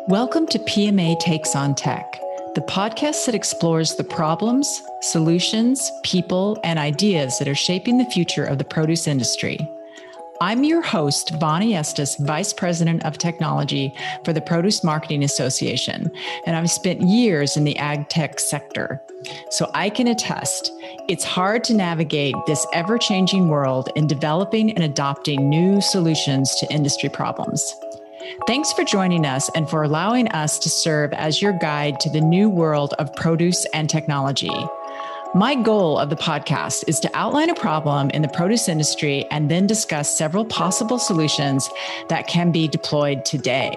Welcome to PMA Takes on Tech, the podcast that explores the problems, solutions, people, and ideas that are shaping the future of the produce industry. I'm your host, Bonnie Estes, Vice President of Technology for the Produce Marketing Association, and I've spent years in the ag tech sector. So I can attest, it's hard to navigate this ever-changing world in developing and adopting new solutions to industry problems. Thanks for joining us and for allowing us to serve as your guide to the new world of produce and technology. My goal of the podcast is to outline a problem in the produce industry and then discuss several possible solutions that can be deployed today.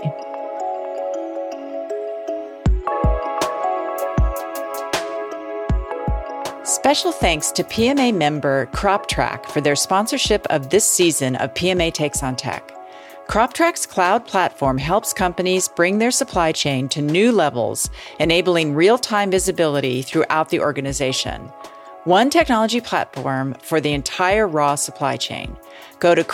Special thanks to PMA member CropTrack for their sponsorship of this season of PMA Takes on Tech. CropTrack's cloud platform helps companies bring their supply chain to new levels, enabling real-time visibility throughout the organization. One technology platform for the entire raw supply chain. Go to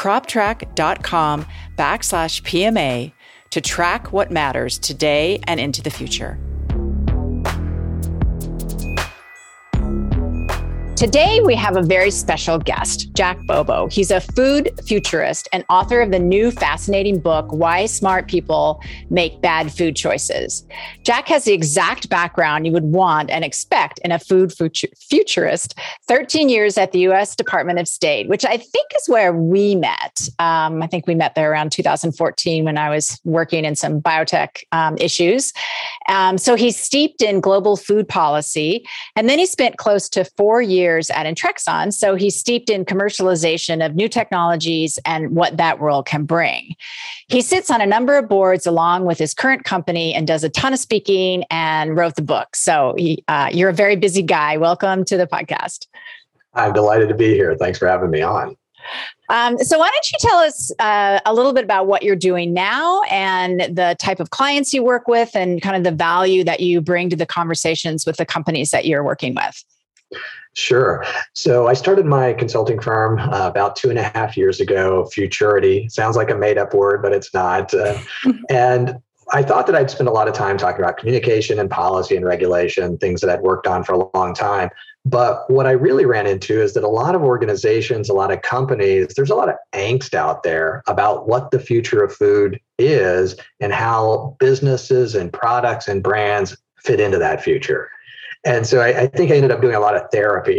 croptrack.com/PMA to track what matters today and into the future. Today, we have a very special guest, Jack Bobo. He's a food futurist and author of the new fascinating book, Why Smart People Make Bad Food Choices. Jack has the exact background you would want and expect in a food futurist, 13 years at the U.S. Department of State, which I think is where we met. I think we met there around 2014 when I was working in some biotech issues. So he's steeped in global food policy, and then he spent close to 4 years at Intrexon. So he's steeped in commercialization of new technologies and what that world can bring. He sits on a number of boards along with his current company and does a ton of speaking and wrote the book. So you're a very busy guy. Welcome to the podcast. I'm delighted to be here. Thanks for having me on. So why don't you tell us a little bit about what you're doing now and the type of clients you work with and kind of the value that you bring to the conversations with the companies that you're working with? Sure. So I started my consulting firm about 2.5 years ago, Futurity. Sounds like a made-up word, but it's not. And I thought that I'd spend a lot of time talking about communication and policy and regulation, things that I'd worked on for a long time. But what I really ran into is that a lot of organizations, a lot of companies, there's a lot of angst out there about what the future of food is and how businesses and products and brands fit into that future. And so I think I ended up doing a lot of therapy.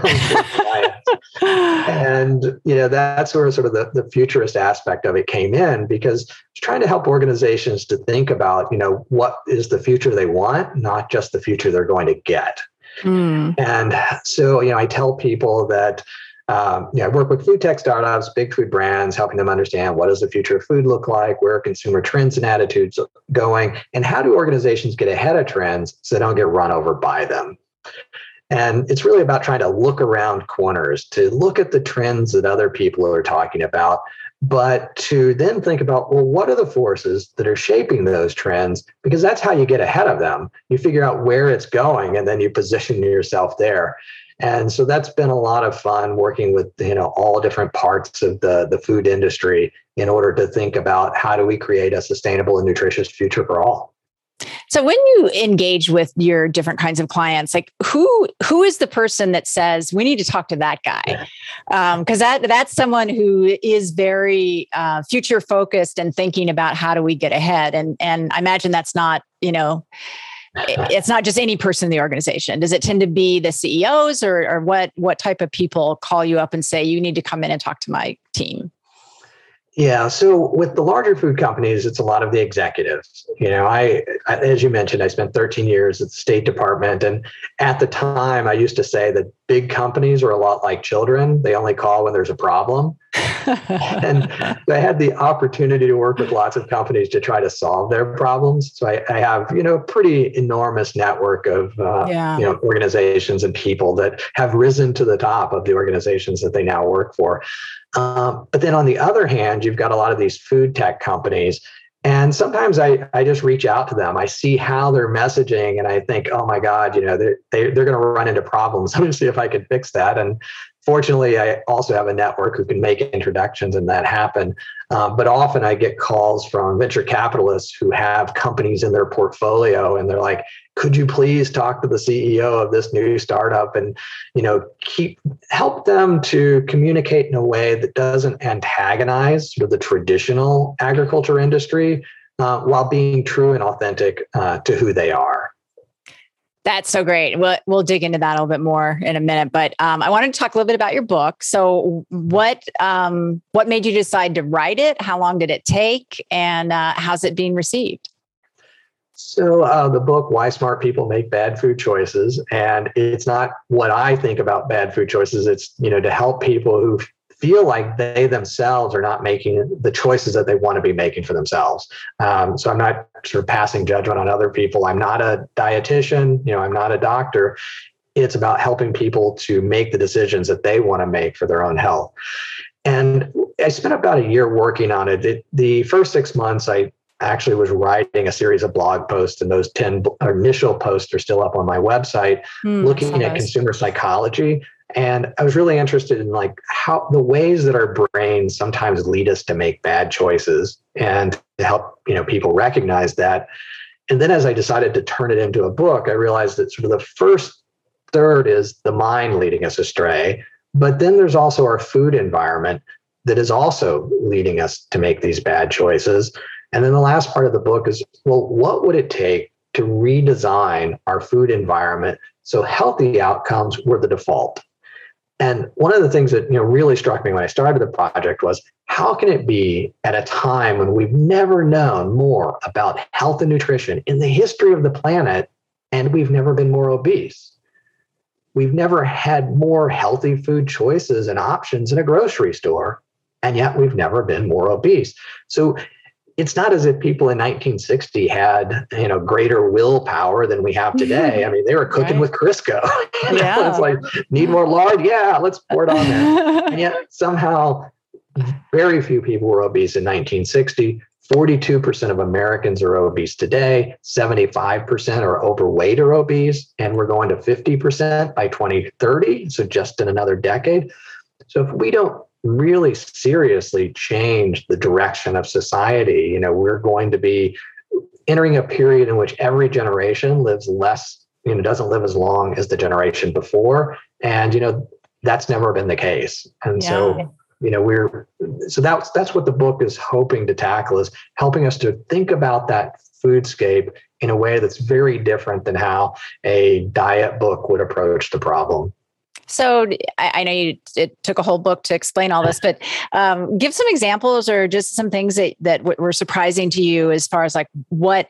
And, that's where sort of the futurist aspect of it came in, because I was trying to help organizations to think about, what is the future they want, not just the future they're going to get. And so, I tell people that, I work with food tech startups, big food brands, helping them understand what does the future of food look like, where are consumer trends and attitudes going, and how do organizations get ahead of trends so they don't get run over by them. And it's really about trying to look around corners, to look at the trends that other people are talking about, but to then think about, well, what are the forces that are shaping those trends? Because that's how you get ahead of them. You figure out where it's going, and then you position yourself there. And so that's been a lot of fun working with, all different parts of the food industry in order to think about how do we create a sustainable and nutritious future for all. So when you engage with your different kinds of clients, like who is the person that says, we need to talk to that guy? Because that's someone who is very future focused and thinking about how do we get ahead. And I imagine that's not, it's not just any person in the organization. Does it tend to be the CEOs or what type of people call you up and say, you need to come in and talk to my team? Yeah. So with the larger food companies, it's a lot of the executives. I as you mentioned, I spent 13 years at the State Department. And at the time, I used to say that big companies are a lot like children. They only call when there's a problem. And I had the opportunity to work with lots of companies to try to solve their problems. So I have, a pretty enormous network of, organizations and people that have risen to the top of the organizations that they now work for. But then on the other hand, you've got a lot of these food tech companies. And sometimes I just reach out to them. I see how they're messaging and I think, oh my God, they're going to run into problems. Let me see if I can fix that. And Fortunately, I also have a network who can make introductions and that happen. But often I get calls from venture capitalists who have companies in their portfolio, and they're like, could you please talk to the CEO of this new startup and, help them to communicate in a way that doesn't antagonize sort of the traditional agriculture industry, while being true and authentic to who they are. That's so great. We'll dig into that a little bit more in a minute, but I wanted to talk a little bit about your book. So what made you decide to write it? How long did it take? And how's it being received? So the book, Why Smart People Make Bad Food Choices, and it's not what I think about bad food choices. It's, to help people who feel like they themselves are not making the choices that they want to be making for themselves. So I'm not sort of passing judgment on other people. I'm not a dietitian, I'm not a doctor. It's about helping people to make the decisions that they want to make for their own health. And I spent about a year working on it. The first 6 months, I actually was writing a series of blog posts, and those 10 initial posts are still up on my website, looking at consumer psychology. And I was really interested in how the ways that our brains sometimes lead us to make bad choices, and to help, people recognize that. And then as I decided to turn it into a book, I realized that sort of the first third is the mind leading us astray. But then there's also our food environment that is also leading us to make these bad choices. And then the last part of the book is, well, what would it take to redesign our food environment so healthy outcomes were the default? And one of the things that really struck me when I started the project was, how can it be at a time when we've never known more about health and nutrition in the history of the planet, and we've never been more obese? We've never had more healthy food choices and options in a grocery store, and yet we've never been more obese. So it's not as if people in 1960 had, greater willpower than we have today. I mean, they were cooking with Crisco. It's like, need more lard? Yeah, let's pour it on there. And yet somehow very few people were obese in 1960. 42% of Americans are obese today. 75% are overweight or obese. And we're going to 50% by 2030. So just in another decade. So if we don't really seriously change the direction of society, we're going to be entering a period in which every generation lives less, doesn't live as long as the generation before. And, that's never been the case. And so, that's what the book is hoping to tackle, is helping us to think about that foodscape in a way that's very different than how a diet book would approach the problem. So I know it took a whole book to explain all this, but give some examples or just some things that were surprising to you as far as what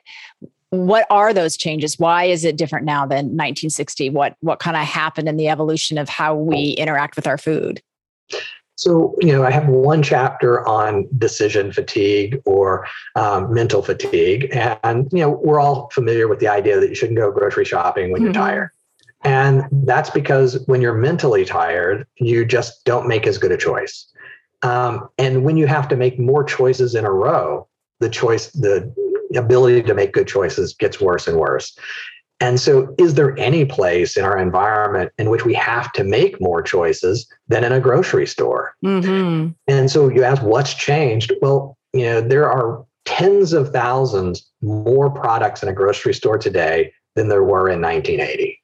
are those changes? Why is it different now than 1960? What kind of happened in the evolution of how we interact with our food? So, I have one chapter on decision fatigue or mental fatigue. And, we're all familiar with the idea that you shouldn't go grocery shopping when you're tired. And that's because when you're mentally tired, you just don't make as good a choice. And when you have to make more choices in a row, the ability to make good choices gets worse and worse. And so is there any place in our environment in which we have to make more choices than in a grocery store? Mm-hmm. And so you ask, what's changed? Well, there are tens of thousands more products in a grocery store today than there were in 1980.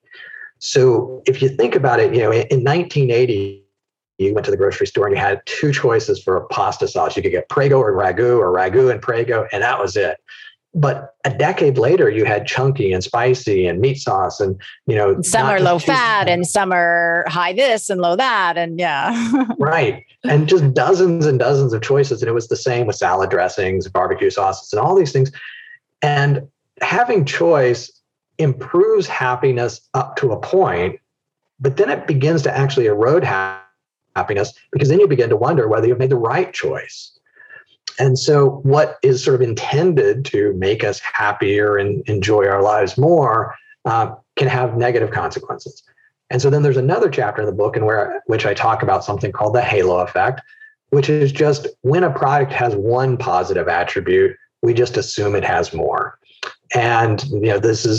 So if you think about it, in 1980, you went to the grocery store and you had two choices for a pasta sauce. You could get Prego or Ragu and Prego, and that was it. But a decade later, you had chunky and spicy and meat sauce, and some are low fat and some are high this and low that, and right, and just dozens and dozens of choices. And it was the same with salad dressings, barbecue sauces, and all these things. And having choice improves happiness up to a point, but then it begins to actually erode happiness, because then you begin to wonder whether you've made the right choice. And so what is sort of intended to make us happier and enjoy our lives more can have negative consequences. And so then there's another chapter in the book which I talk about something called the halo effect, which is just when a product has one positive attribute, we just assume it has more. And this is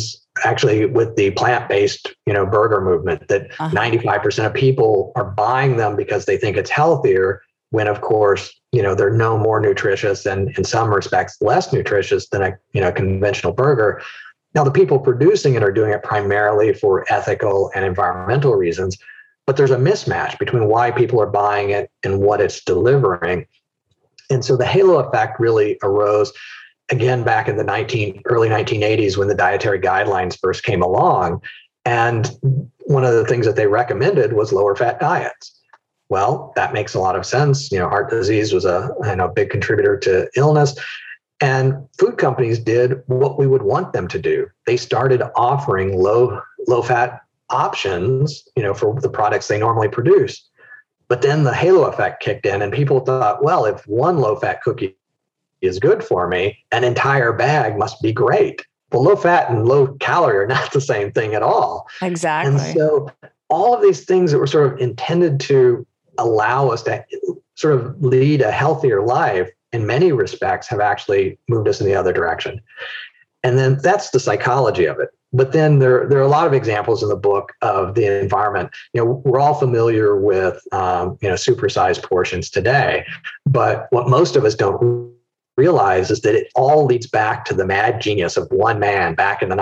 actually with the plant-based, burger movement, that 95% of people are buying them because they think it's healthier, when of course, they're no more nutritious and in some respects less nutritious than a conventional burger. Now, the people producing it are doing it primarily for ethical and environmental reasons, but there's a mismatch between why people are buying it and what it's delivering. And so the halo effect really arose again back in the early 1980s when the dietary guidelines first came along. And one of the things that they recommended was lower fat diets. Well, that makes a lot of sense. Heart disease was a big contributor to illness. And food companies did what we would want them to do. They started offering low fat options, for the products they normally produce. But then the halo effect kicked in and people thought, well, if one low fat cookie is good for me, an entire bag must be great. Well, low fat and low calorie are not the same thing at all. Exactly. And so all of these things that were sort of intended to allow us to sort of lead a healthier life in many respects have actually moved us in the other direction. And then that's the psychology of it. But then there are a lot of examples in the book of the environment. We're all familiar with, supersized portions today, but what most of us don't realize is that it all leads back to the mad genius of one man back in the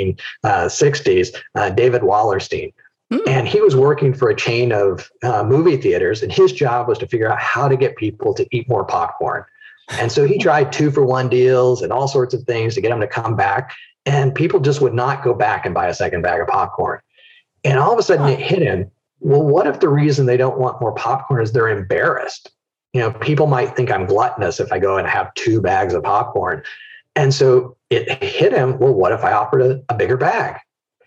1960s, David Wallerstein. And he was working for a chain of movie theaters, and his job was to figure out how to get people to eat more popcorn. And so he tried 2-for-1 deals and all sorts of things to get them to come back. And people just would not go back and buy a second bag of popcorn. And all of a sudden it hit him. Well, what if the reason they don't want more popcorn is they're embarrassed? People might think I'm gluttonous if I go and have 2 bags of popcorn. And so it hit him. Well, what if I offered a bigger bag?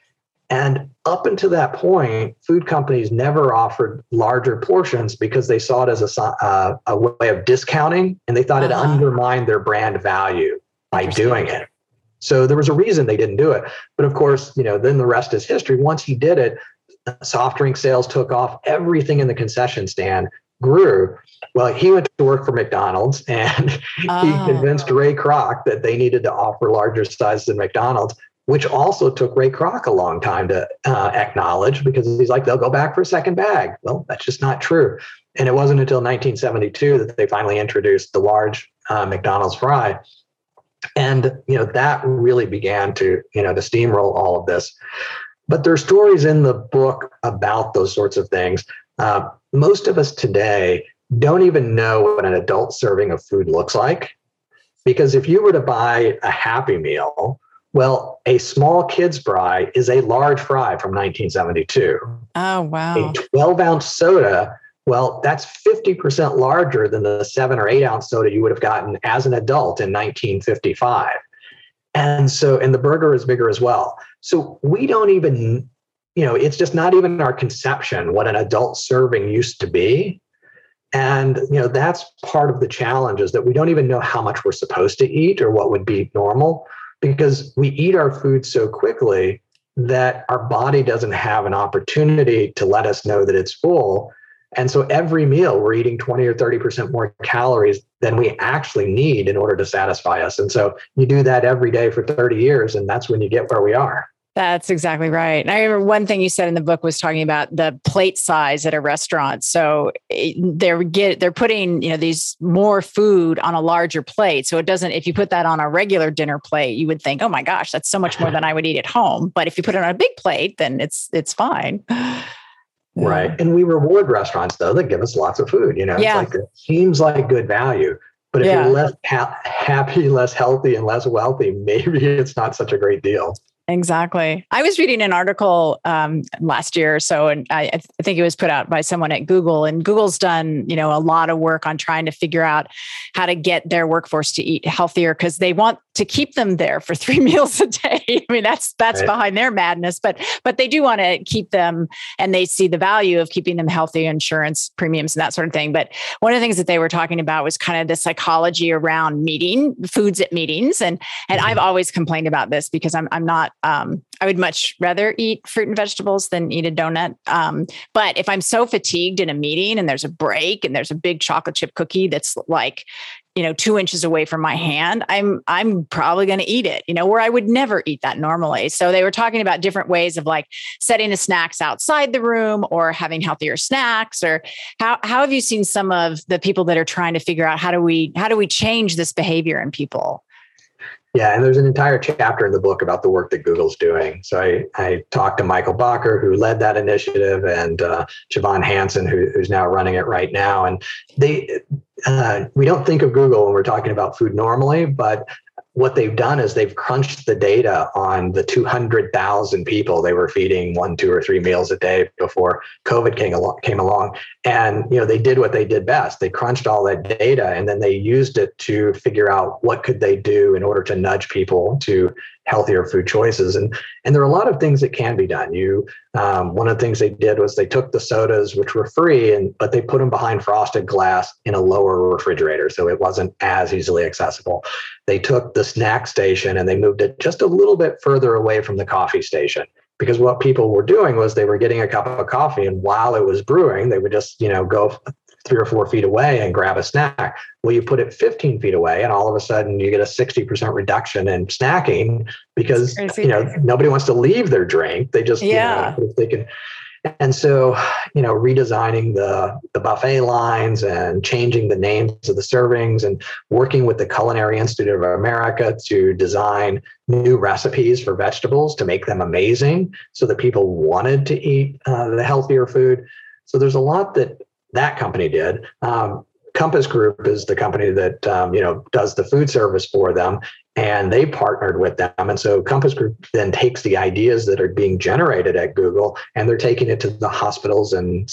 And up until that point, food companies never offered larger portions because they saw it as a way of discounting, and they thought it undermined their brand value by doing it. So there was a reason they didn't do it. But of course, then the rest is history. Once he did it, soft drink sales took off. Everything in the concession stand grew. Well, he went to work for McDonald's, and he convinced Ray Kroc that they needed to offer larger sizes than McDonald's, which also took Ray Kroc a long time to acknowledge, because he's like, they'll go back for a second bag. Well, that's just not true. And it wasn't until 1972 that they finally introduced the large McDonald's fry. And, that really began to steamroll all of this. But there are stories in the book about those sorts of things. Most of us today don't even know what an adult serving of food looks like. Because if you were to buy a Happy Meal, well, a small kid's fry is a large fry from 1972. Oh, wow. A 12-ounce soda, well, that's 50% larger than the 7 or 8 ounce soda you would have gotten as an adult in 1955. And the burger is bigger as well. So we don't even, it's just not even our conception what an adult serving used to be. And, that's part of the challenge, is that we don't even know how much we're supposed to eat or what would be normal, because we eat our food so quickly that our body doesn't have an opportunity to let us know that it's full. And so every meal we're eating 20 or 30% more calories than we actually need in order to satisfy us. And so you do that every day for 30 years, and that's when you get where we are. That's exactly right. And I remember one thing you said in the book was talking about the plate size at a restaurant. So they're putting, these more food on a larger plate. So it doesn't, if you put that on a regular dinner plate, you would think, oh my gosh, that's so much more than I would eat at home. But if you put it on a big plate, then it's fine. Right. And we reward restaurants, though, that give us lots of food. It's like, it seems like good value. But if you're less happy, less healthy, and less wealthy, maybe it's not such a great deal. Exactly. I was reading an article last year or so, and I think it was put out by someone at Google. And Google's done, a lot of work on trying to figure out how to get their workforce to eat healthier, because they want to keep them there for 3 meals a day. I mean, that's right behind their madness, but they do want to keep them, and they see the value of keeping them healthy, insurance premiums and that sort of thing. But one of the things that they were talking about was kind of the psychology around foods at meetings. And I've always complained about this because I'm not I would much rather eat fruit and vegetables than eat a donut. But if I'm so fatigued in a meeting and there's a break and there's a big chocolate chip cookie that's like, 2 inches away from my hand, I'm probably going to eat it, where I would never eat that normally. So they were talking about different ways of like setting the snacks outside the room or having healthier snacks. Or how have you seen some of the people that are trying to figure out how do we change this behavior in people? Yeah, and there's an entire chapter in the book about the work that Google's doing. So I talked to Michael Bacher, who led that initiative, and Siobhan Hansen, who's now running it right now. And we don't think of Google when we're talking about food normally, but what they've done is they've crunched the data on the 200,000 people they were feeding 1, 2, or 3 meals a day before COVID came along. And, they did what they did best. They crunched all that data and then they used it to figure out what could they do in order to nudge people to healthier food choices. And there are a lot of things that can be done. One of the things they did was they took the sodas, which were free, but they put them behind frosted glass in a lower refrigerator, so it wasn't as easily accessible. They took the snack station and they moved it just a little bit further away from the coffee station, because what people were doing was they were getting a cup of coffee, and while it was brewing, they would just, go 3 or 4 feet away and grab a snack. Well, you put it 15 feet away and all of a sudden you get a 60% reduction in snacking because, nobody wants to leave their drink. They just, if they can. And so, redesigning the buffet lines and changing the names of the servings and working with the Culinary Institute of America to design new recipes for vegetables to make them amazing so that people wanted to eat the healthier food. So there's a lot that company did. Compass Group is the company that does the food service for them, and they partnered with them. And so Compass Group then takes the ideas that are being generated at Google, and they're taking it to the hospitals and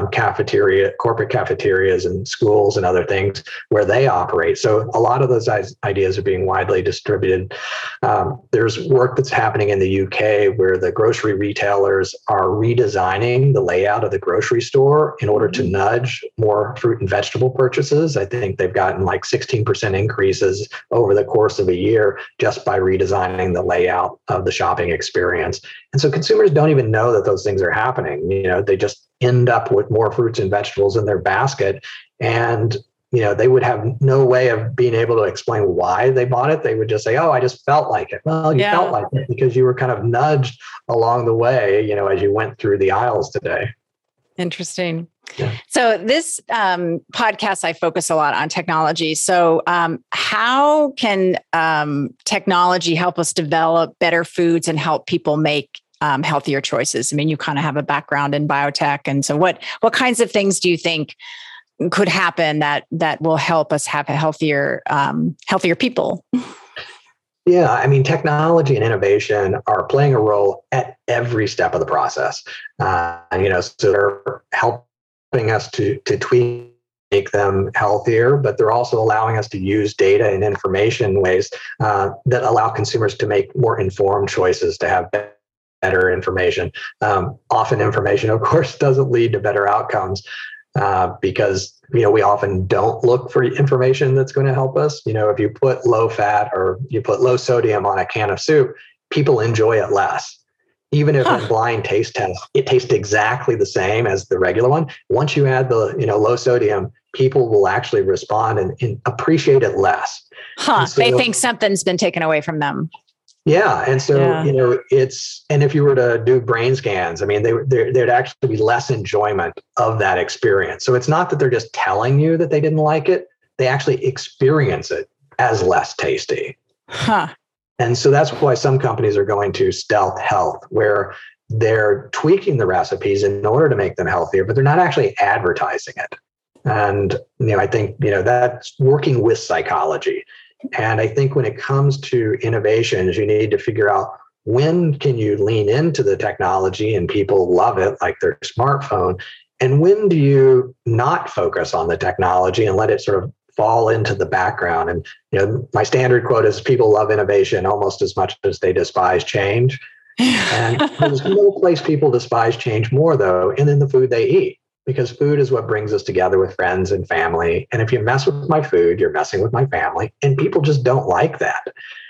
corporate cafeterias and schools and other things where they operate. So a lot of those ideas are being widely distributed. There's work that's happening in the UK where the grocery retailers are redesigning the layout of the grocery store in order to nudge more fruit and vegetable purchases. I think they've gotten like 16% increases over the course of a year just by redesigning the layout of the shopping experience. And so consumers don't even know that those things are happening. They just end up with more fruits and vegetables in their basket. And, they would have no way of being able to explain why they bought it. They would just say, oh, I just felt like it. Well, you felt like it because you were kind of nudged along the way, as you went through the aisles today. Interesting. Yeah. So this podcast, I focus a lot on technology. So how can technology help us develop better foods and help people make healthier choices? I mean, you kind of have a background in biotech. And so what kinds of things do you think could happen that will help us have a healthier people? Yeah, I mean, technology and innovation are playing a role at every step of the process. So they're helping us to tweak, make them healthier, but they're also allowing us to use data and information in ways that allow consumers to make more informed choices, to have better information. Often information, of course, doesn't lead to better outcomes. Because, we often don't look for information that's going to help us. If you put low fat or you put low sodium on a can of soup, people enjoy it less. Even if in blind taste tests, it tastes exactly the same as the regular one. Once you add the, low sodium, people will actually respond and appreciate it less. So, they think something's been taken away from them. Yeah. And so, and if you were to do brain scans, I mean, there'd actually be less enjoyment of that experience. So it's not that they're just telling you that they didn't like it. They actually experience it as less tasty. And so that's why some companies are going to stealth health, where they're tweaking the recipes in order to make them healthier, but they're not actually advertising it. And, I think, that's working with psychology. And I think when it comes to innovations, you need to figure out when can you lean into the technology and people love it, like their smartphone, and when do you not focus on the technology and let it sort of fall into the background. And, my standard quote is people love innovation almost as much as they despise change. And there's no place people despise change more, though, and in the food they eat. Because food is what brings us together with friends and family. And if you mess with my food, you're messing with my family. And people just don't like that.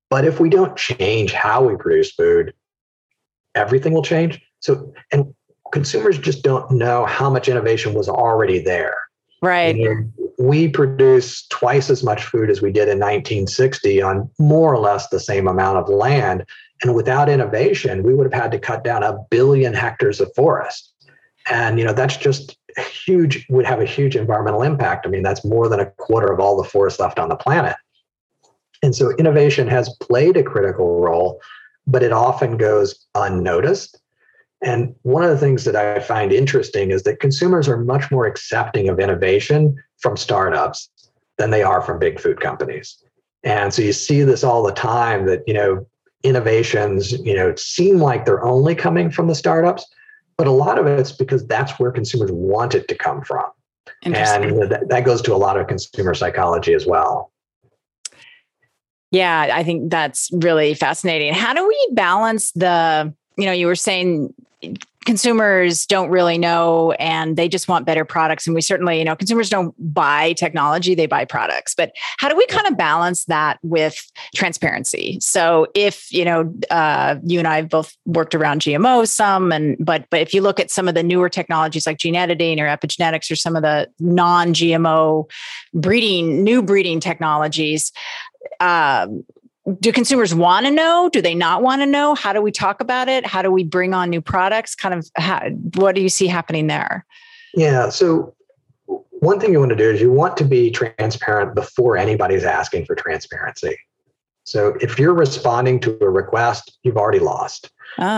But if we don't change how we produce food, everything will change. So, and consumers just don't know how much innovation was already there. Right. And we produce twice as much food as we did in 1960 on more or less the same amount of land. And without innovation, we would have had to cut down 1 billion hectares of forest. And, that's just huge, would have a huge environmental impact. I mean, that's more than a quarter of all the forest left on the planet. And so innovation has played a critical role, but it often goes unnoticed. And one of the things that I find interesting is that consumers are much more accepting of innovation from startups than they are from big food companies. And so you see this all the time that, innovations, seem like they're only coming from the startups, but a lot of it's because that's where consumers want it to come from. And that goes to a lot of consumer psychology as well. Yeah, I think that's really fascinating. How do we balance you were saying consumers don't really know and they just want better products. And we certainly, consumers don't buy technology, they buy products. But how do we kind of balance that with transparency? So if, you and I have both worked around GMOs some, but if you look at some of the newer technologies like gene editing or epigenetics or some of the non-GMO new breeding technologies, do consumers want to know? Do they not want to know? How do we talk about it? How do we bring on new products? What do you see happening there? Yeah. So one thing you want to do is you want to be transparent before anybody's asking for transparency. So if you're responding to a request, you've already lost.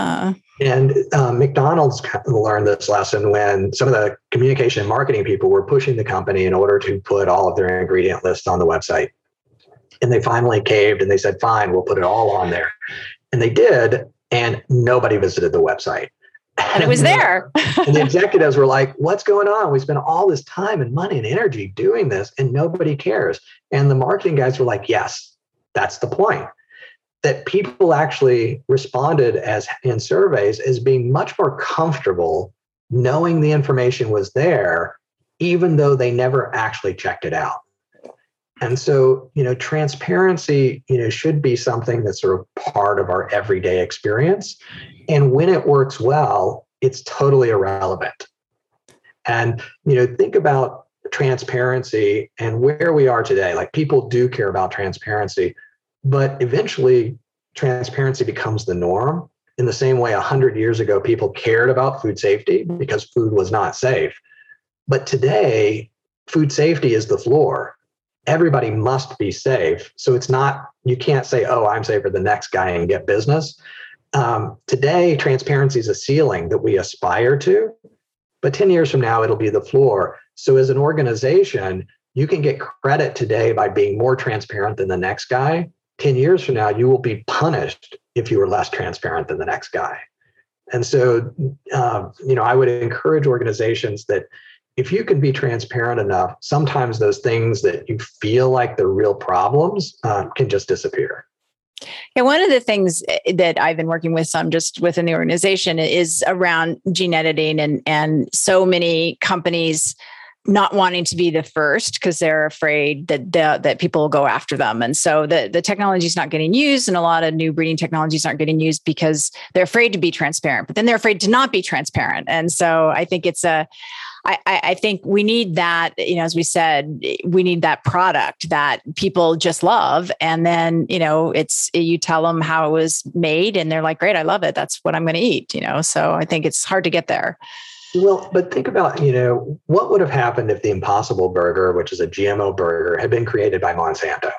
And McDonald's learned this lesson when some of the communication and marketing people were pushing the company in order to put all of their ingredient lists on the website. And they finally caved and they said, fine, we'll put it all on there. And they did, and nobody visited the website. And it was there. And the executives were like, what's going on? We spent all this time and money and energy doing this and nobody cares. And the marketing guys were like, yes, that's the point. That people actually responded as in surveys as being much more comfortable knowing the information was there, even though they never actually checked it out. And so, transparency, should be something that's sort of part of our everyday experience. And when it works well, it's totally irrelevant. And, think about transparency and where we are today. Like, people do care about transparency, but eventually transparency becomes the norm. In the same way, 100 years ago, people cared about food safety because food was not safe. But today, food safety is the floor. Everybody must be safe. So it's not, you can't say, oh, I'm safer than the next guy and get business. Today, transparency is a ceiling that we aspire to, but 10 years from now, it'll be the floor. So as an organization, you can get credit today by being more transparent than the next guy. 10 years from now, you will be punished if you are less transparent than the next guy. And so, I would encourage organizations that if you can be transparent enough, sometimes those things that you feel like they're real problems can just disappear. Yeah, one of the things that I've been working with some just within the organization is around gene editing and so many companies not wanting to be the first because they're afraid that people will go after them. And so the technology is not getting used, and a lot of new breeding technologies aren't getting used because they're afraid to be transparent, but then they're afraid to not be transparent. And so I think I think we need that, as we said, we need that product that people just love. And then, you tell them how it was made and they're like, great, I love it. That's what I'm going to eat, so I think it's hard to get there. Well, but think about, what would have happened if the Impossible Burger, which is a GMO burger, had been created by Monsanto?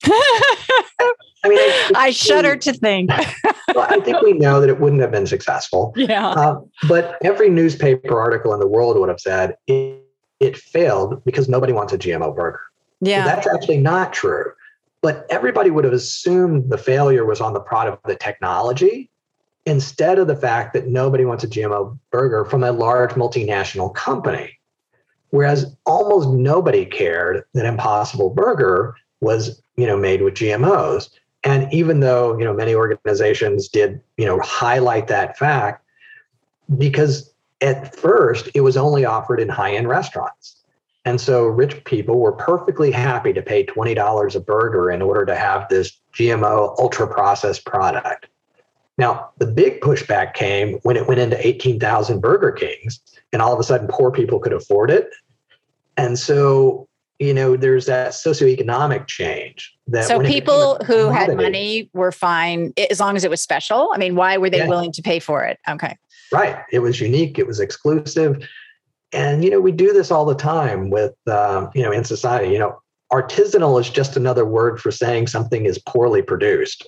I mean, I shudder to think. Well, I think we know that it wouldn't have been successful. Yeah. But every newspaper article in the world would have said it failed because nobody wants a GMO burger. Yeah. So that's actually not true. But everybody would have assumed the failure was on the product of the technology instead of the fact that nobody wants a GMO burger from a large multinational company. Whereas almost nobody cared that Impossible Burger was, made with GMOs. And even though, many organizations did, highlight that fact, because at first it was only offered in high-end restaurants. And so rich people were perfectly happy to pay $20 a burger in order to have this GMO ultra processed product. Now, the big pushback came when it went into 18,000 Burger Kings, and all of a sudden poor people could afford it. And so, there's that socioeconomic change. So people who had money were fine as long as it was special. I mean, why were they willing to pay for it? Okay. Right. It was unique. It was exclusive. And, we do this all the time with, in society. Artisanal is just another word for saying something is poorly produced.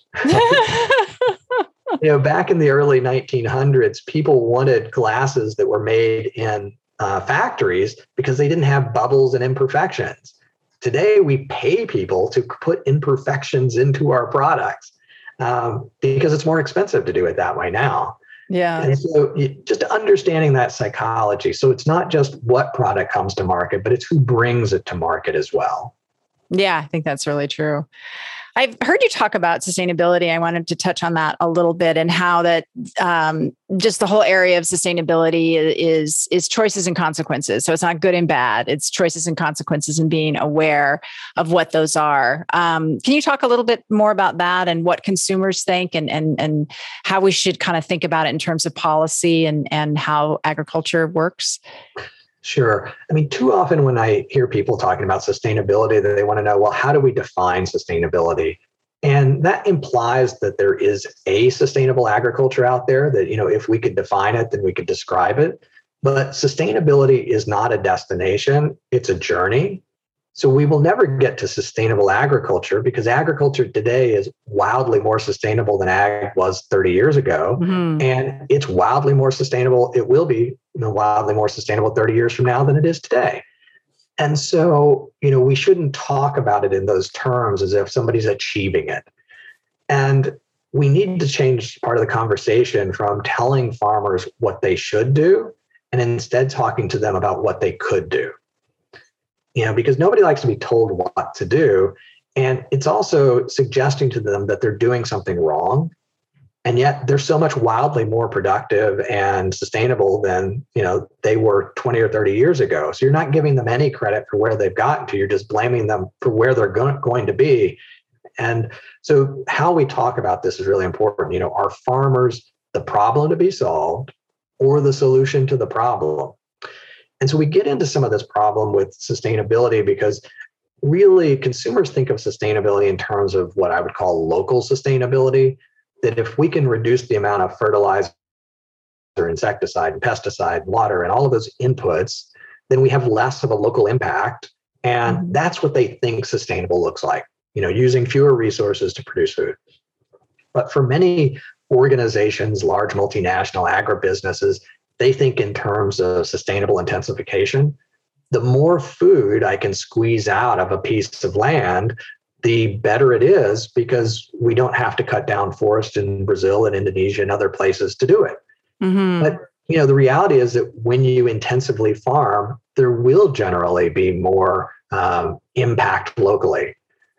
Back in the early 1900s, people wanted glasses that were made in factories because they didn't have bubbles and imperfections. Today, we pay people to put imperfections into our products because it's more expensive to do it that way now. Yeah. And so just understanding that psychology. So it's not just what product comes to market, but it's who brings it to market as well. Yeah, I think that's really true. I've heard you talk about sustainability. I wanted to touch on that a little bit and how that just the whole area of sustainability is choices and consequences. So it's not good and bad. It's choices and consequences and being aware of what those are. Can you talk a little bit more about that and what consumers think and how we should kind of think about it in terms of policy and how agriculture works? Sure. I mean, too often when I hear people talking about sustainability, they want to know, well, how do we define sustainability? And that implies that there is a sustainable agriculture out there that, if we could define it, then we could describe it. But sustainability is not a destination, it's a journey. So we will never get to sustainable agriculture because agriculture today is wildly more sustainable than ag was 30 years ago. Mm-hmm. And it's wildly more sustainable. It will be wildly more sustainable 30 years from now than it is today. And so, we shouldn't talk about it in those terms as if somebody's achieving it. And we need to change part of the conversation from telling farmers what they should do and instead talking to them about what they could do. Because nobody likes to be told what to do. And it's also suggesting to them that they're doing something wrong. And yet they're so much wildly more productive and sustainable than, they were 20 or 30 years ago. So you're not giving them any credit for where they've gotten to. You're just blaming them for where they're going to be. And so how we talk about this is really important. Are farmers the problem to be solved or the solution to the problem? And so we get into some of this problem with sustainability because really consumers think of sustainability in terms of what I would call local sustainability, that if we can reduce the amount of fertilizer, insecticide, and pesticide, water, and all of those inputs, then we have less of a local impact. And that's what they think sustainable looks like, using fewer resources to produce food. But for many organizations, large multinational agribusinesses, they think in terms of sustainable intensification. The more food I can squeeze out of a piece of land, the better it is because we don't have to cut down forest in Brazil and Indonesia and other places to do it. Mm-hmm. But the reality is that when you intensively farm, there will generally be more impact locally.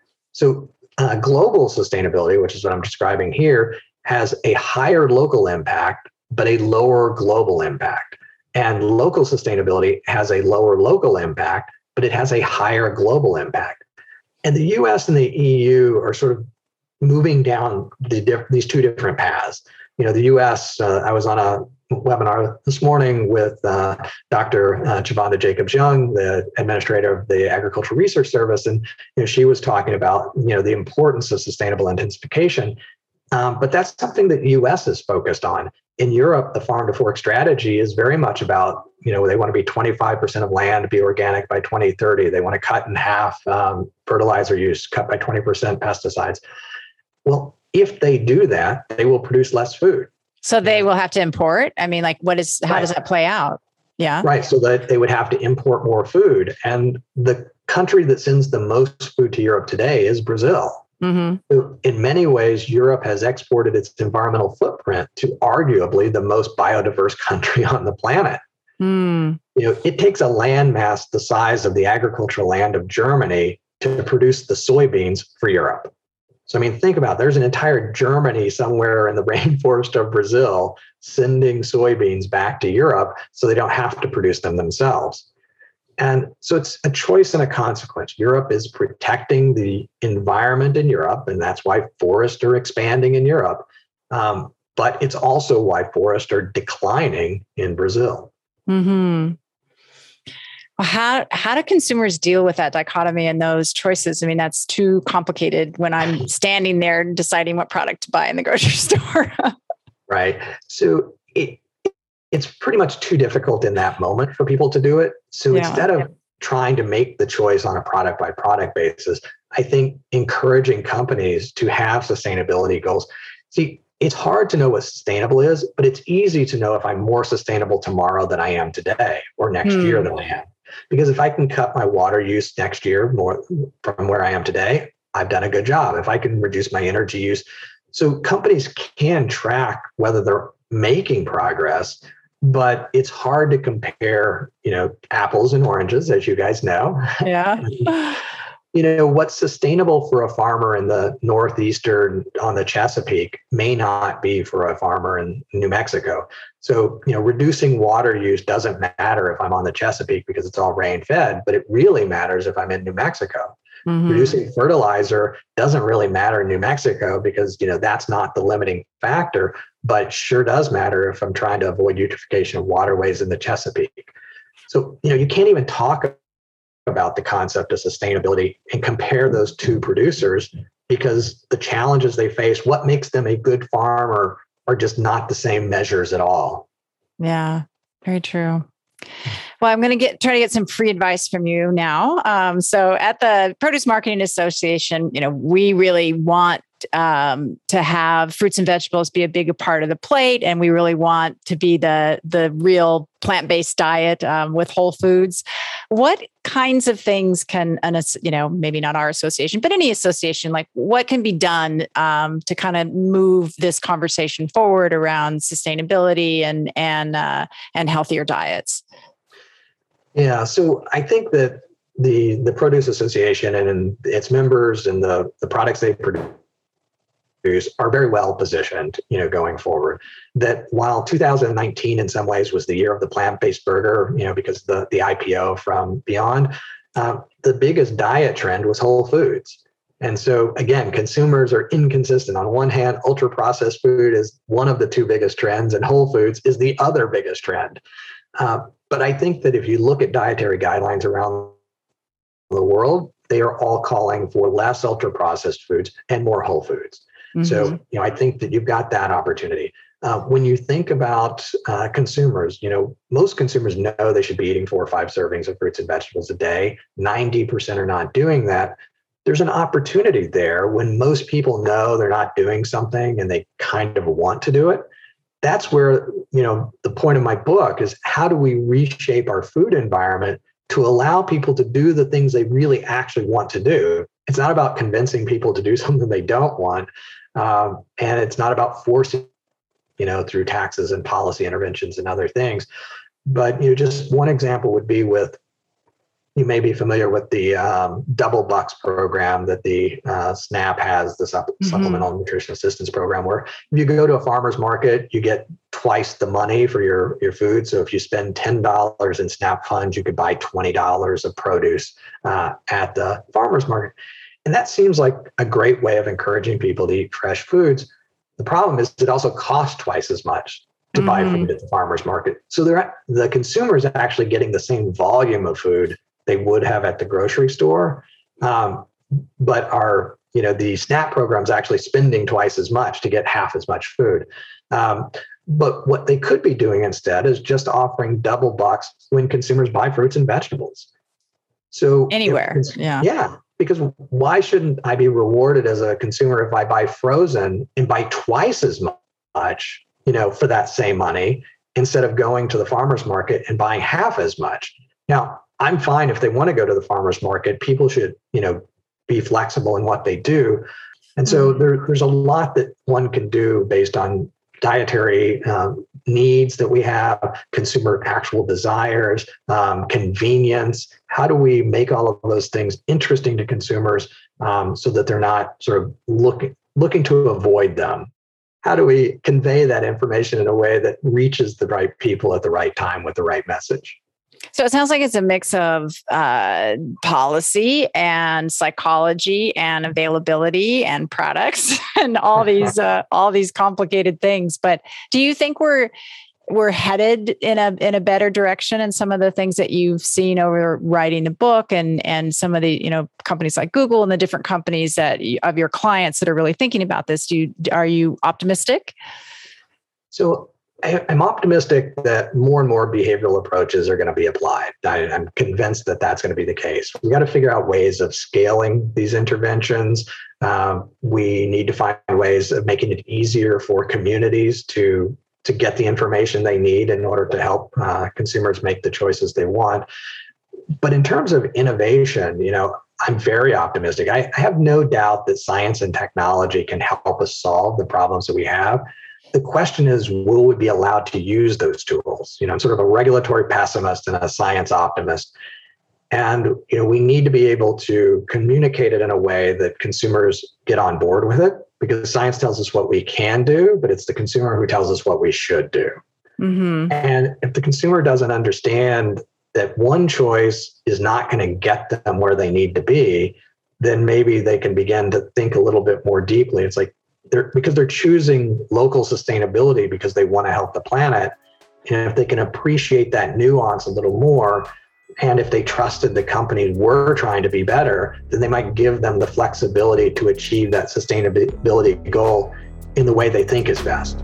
So global sustainability, which is what I'm describing here, has a higher local impact but a lower global impact. And local sustainability has a lower local impact, but it has a higher global impact. And the US and the EU are sort of moving down these two different paths. The US, I was on a webinar this morning with Dr. Chavonda Jacobs-Young, the administrator of the Agricultural Research Service, and she was talking about the importance of sustainable intensification. But that's something that the US is focused on. In Europe, the farm to fork strategy is very much about, they want to be 25% of land to be organic by 2030. They want to cut in half fertilizer use, cut by 20% pesticides. Well, if they do that, they will produce less food. So they will have to import? I mean, how does that play out? Yeah. Right. So that they would have to import more food. And the country that sends the most food to Europe today is Brazil. Mm-hmm. So in many ways, Europe has exported its environmental footprint to arguably the most biodiverse country on the planet. Mm. It takes a landmass the size of the agricultural land of Germany to produce the soybeans for Europe. So, think about it. There's an entire Germany somewhere in the rainforest of Brazil sending soybeans back to Europe so they don't have to produce them themselves. And so it's a choice and a consequence. Europe is protecting the environment in Europe, and that's why forests are expanding in Europe. But it's also why forests are declining in Brazil. Mm-hmm. How do consumers deal with that dichotomy and those choices? I mean, that's too complicated when I'm standing there deciding what product to buy in the grocery store. Right. So it's pretty much too difficult in that moment for people to do it. So instead of trying to make the choice on a product by product basis, I think encouraging companies to have sustainability goals. See, it's hard to know what sustainable is, but it's easy to know if I'm more sustainable tomorrow than I am today or next year than I am. Because if I can cut my water use next year more from where I am today, I've done a good job. If I can reduce my energy use. So companies can track whether they're making progress, but it's hard to compare, apples and oranges, as you guys know. Yeah. What's sustainable for a farmer in the Northeastern on the Chesapeake may not be for a farmer in New Mexico. So, reducing water use doesn't matter if I'm on the Chesapeake because it's all rain fed, but it really matters if I'm in New Mexico. Mm-hmm. Reducing fertilizer doesn't really matter in New Mexico because, that's not the limiting factor, but sure does matter if I'm trying to avoid eutrophication of waterways in the Chesapeake. So, you can't even talk about the concept of sustainability and compare those two producers because the challenges they face, what makes them a good farmer, are just not the same measures at all. Yeah, very true. Well, I'm going to try to get some free advice from you now. So at the Produce Marketing Association, we really want to have fruits and vegetables be a big part of the plate. And we really want to be the real plant-based diet with whole foods. What kinds of things can, maybe not our association, but any association, like what can be done to kind of move this conversation forward around sustainability and healthier diets? Yeah, so I think that the Produce Association and its members and the products they produce are very well positioned, going forward. That while 2019 in some ways was the year of the plant-based burger, because the IPO from Beyond, the biggest diet trend was whole foods. And so again, consumers are inconsistent. On one hand, ultra-processed food is one of the two biggest trends, and whole foods is the other biggest trend. But I think that if you look at dietary guidelines around the world, they are all calling for less ultra-processed foods and more whole foods. Mm-hmm. So, I think that you've got that opportunity. When you think about consumers, most consumers know they should be eating 4 or 5 servings of fruits and vegetables a day. 90% are not doing that. There's an opportunity there when most people know they're not doing something and they kind of want to do it. That's where, the point of my book is how do we reshape our food environment to allow people to do the things they really actually want to do. It's not about convincing people to do something they don't want. And it's not about forcing, through taxes and policy interventions and other things. But, just one example would be you may be familiar with the Double Bucks program that the SNAP has, the Supplemental Nutrition Assistance Program, where if you go to a farmer's market, you get twice the money for your food. So if you spend $10 in SNAP funds, you could buy $20 of produce at the farmer's market. And that seems like a great way of encouraging people to eat fresh foods. The problem is it also costs twice as much to buy food at the farmer's market. So the consumer is actually getting the same volume of food they would have at the grocery store, but the SNAP program is actually spending twice as much to get half as much food. But what they could be doing instead is just offering double bucks when consumers buy fruits and vegetables. So anywhere, yeah, because why shouldn't I be rewarded as a consumer if I buy frozen and buy twice as much, for that same money instead of going to the farmer's market and buying half as much? Now, I'm fine if they want to go to the farmer's market. People should, be flexible in what they do. And so there's a lot that one can do based on dietary needs that we have, consumer actual desires, convenience. How do we make all of those things interesting to consumers so that they're not sort of looking to avoid them? How do we convey that information in a way that reaches the right people at the right time with the right message? So it sounds like it's a mix of policy and psychology and availability and products and all these complicated things. But do you think we're headed in a better direction in some of the things that you've seen over writing the book and some of the companies like Google and the different companies of your clients that are really thinking about this? Are you optimistic? So I'm optimistic that more and more behavioral approaches are going to be applied. I'm convinced that that's going to be the case. We got to figure out ways of scaling these interventions. We need to find ways of making it easier for communities to get the information they need in order to help consumers make the choices they want. But in terms of innovation, I'm very optimistic. I have no doubt that science and technology can help us solve the problems that we have. The question is, will we be allowed to use those tools? I'm sort of a regulatory pessimist and a science optimist. And we need to be able to communicate it in a way that consumers get on board with it, because science tells us what we can do, but it's the consumer who tells us what we should do. Mm-hmm. And if the consumer doesn't understand that one choice is not going to get them where they need to be, then maybe they can begin to think a little bit more deeply. It's like, because they're choosing local sustainability because they want to help the planet. And if they can appreciate that nuance a little more, and if they trusted the companies were trying to be better, then they might give them the flexibility to achieve that sustainability goal in the way they think is best.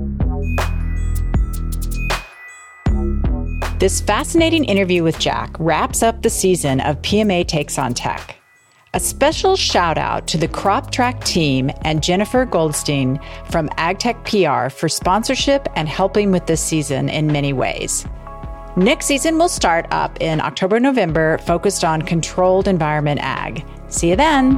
This fascinating interview with Jack wraps up the season of PMA Takes on Tech. A special shout out to the CropTrack team and Jennifer Goldstein from AgTech PR for sponsorship and helping with this season in many ways. Next season will start up in October, November, focused on controlled environment ag. See you then.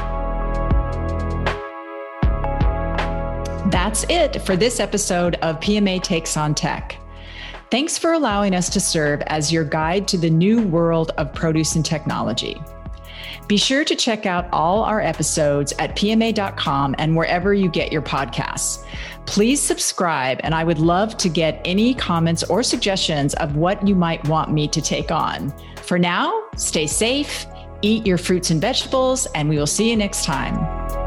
That's it for this episode of PMA Takes on Tech. Thanks for allowing us to serve as your guide to the new world of produce and technology. Be sure to check out all our episodes at pma.com and wherever you get your podcasts. Please subscribe, and I would love to get any comments or suggestions of what you might want me to take on. For now, stay safe, eat your fruits and vegetables, and we will see you next time.